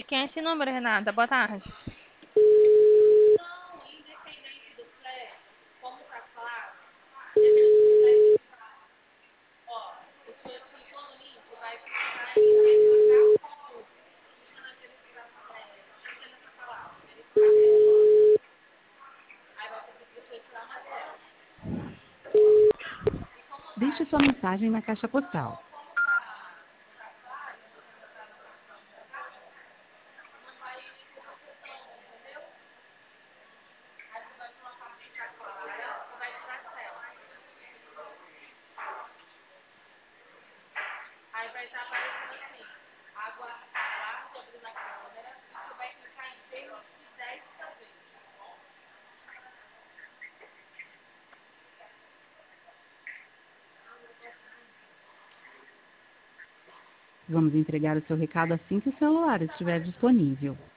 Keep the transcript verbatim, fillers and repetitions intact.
De quem é esse número, Renata? Boa tarde. Deixe sua mensagem na caixa postal. Vamos entregar o seu recado assim que o celular estiver disponível.